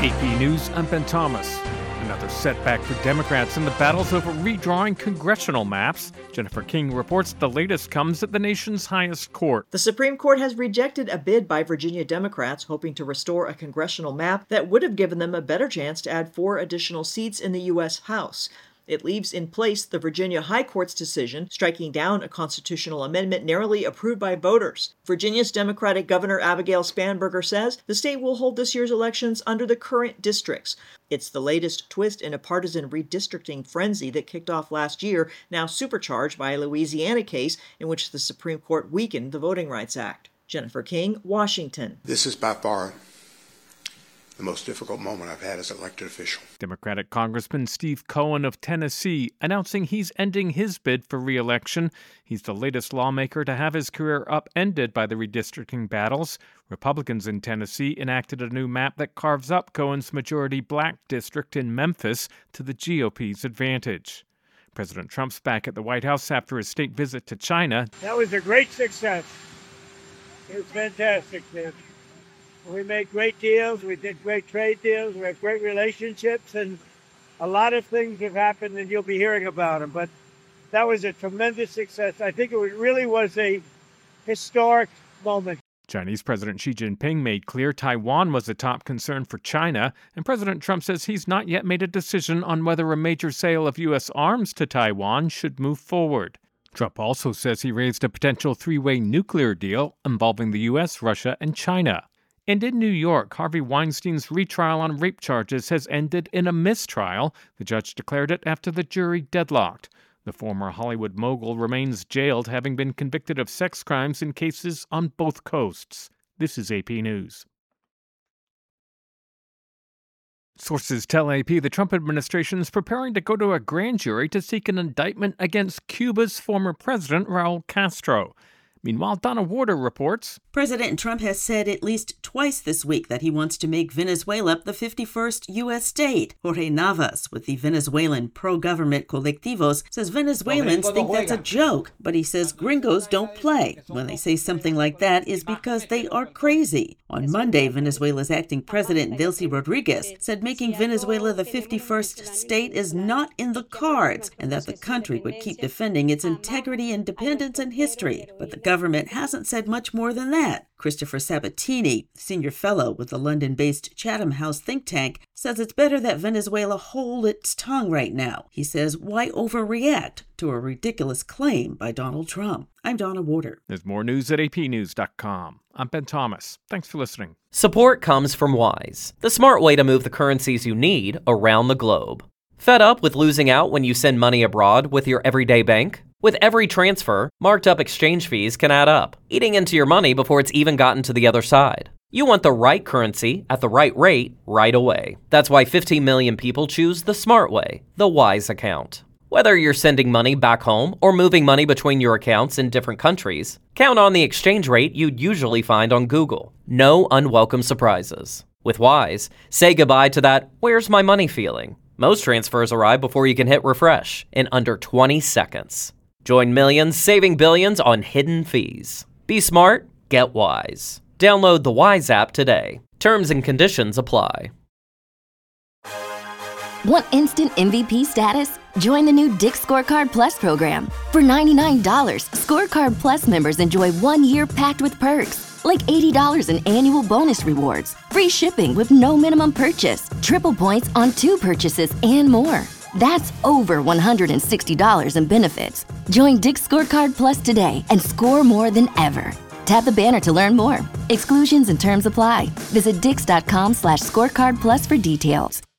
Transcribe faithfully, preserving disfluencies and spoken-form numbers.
A P News, I'm Ben Thomas. Another setback for Democrats in the battles over redrawing congressional maps. Jennifer King reports the latest comes at the nation's highest court. The Supreme Court has rejected a bid by Virginia Democrats hoping to restore a congressional map that would have given them a better chance to add four additional seats in the U S House. It leaves in place the Virginia High Court's decision striking down a constitutional amendment narrowly approved by voters. Virginia's Democratic Governor Abigail Spanberger says the state will hold this year's elections under the current districts. It's the latest twist in a partisan redistricting frenzy that kicked off last year, now supercharged by a Louisiana case in which the Supreme Court weakened the Voting Rights Act. Jennifer King, Washington. This is by far the most difficult moment I've had as an elected official. Democratic Congressman Steve Cohen of Tennessee announcing he's ending his bid for re-election. He's the latest lawmaker to have his career upended by the redistricting battles. Republicans in Tennessee enacted a new map that carves up Cohen's majority black district in Memphis to the G O P's advantage. President Trump's back at the White House after his state visit to China. That was a great success. It was fantastic, man. We made great deals, we did great trade deals, we have great relationships, and a lot of things have happened and you'll be hearing about them. But that was a tremendous success. I think it really was a historic moment. Chinese President Xi Jinping made clear Taiwan was a top concern for China, and President Trump says he's not yet made a decision on whether a major sale of U S arms to Taiwan should move forward. Trump also says he raised a potential three-way nuclear deal involving the U S, Russia, and China. And in New York, Harvey Weinstein's retrial on rape charges has ended in a mistrial. The judge declared it after the jury deadlocked. The former Hollywood mogul remains jailed, having been convicted of sex crimes in cases on both coasts. This is A P News. Sources tell A P the Trump administration is preparing to go to a grand jury to seek an indictment against Cuba's former president, Raul Castro. Meanwhile, Donna Warder reports. President Trump has said at least twice this week that he wants to make Venezuela the fifty-first U S state. Jorge Navas, with the Venezuelan pro-government Colectivos, says Venezuelans think that's a joke, but he says gringos don't play. When they say something like that is because they are crazy. On Monday, Venezuela's acting president, Delcy Rodriguez, said making Venezuela the fifty-first state is not in the cards, and that the country would keep defending its integrity, independence, and history. But the government hasn't said much more than that. Christopher Sabatini, senior fellow with the London-based Chatham House think tank, says it's better that Venezuela hold its tongue right now. He says, why overreact to a ridiculous claim by Donald Trump? I'm Donna Warder. There's more news at A P news dot com. I'm Ben Thomas. Thanks for listening. Support comes from Wise, the smart way to move the currencies you need around the globe. Fed up with losing out when you send money abroad with your everyday bank? With every transfer, marked up exchange fees can add up, eating into your money before it's even gotten to the other side. You want the right currency at the right rate right away. That's why fifteen million people choose the smart way, the Wise account. Whether you're sending money back home or moving money between your accounts in different countries, count on the exchange rate you'd usually find on Google. No unwelcome surprises. With Wise, say goodbye to that "where's my money" feeling. Most transfers arrive before you can hit refresh in under twenty seconds. Join millions saving billions on hidden fees. Be smart, get Wise. Download the Wise app today. Terms and conditions apply. Want instant M V P status? Join the new Dick's Scorecard Plus program. For ninety-nine dollars, Scorecard Plus members enjoy one year packed with perks, like eighty dollars in annual bonus rewards, free shipping with no minimum purchase, triple points on two purchases, and more. That's over one hundred sixty dollars in benefits. Join Dick's Scorecard Plus today and score more than ever. Tap the banner to learn more. Exclusions and terms apply. Visit dix dot com slash scorecard plus for details.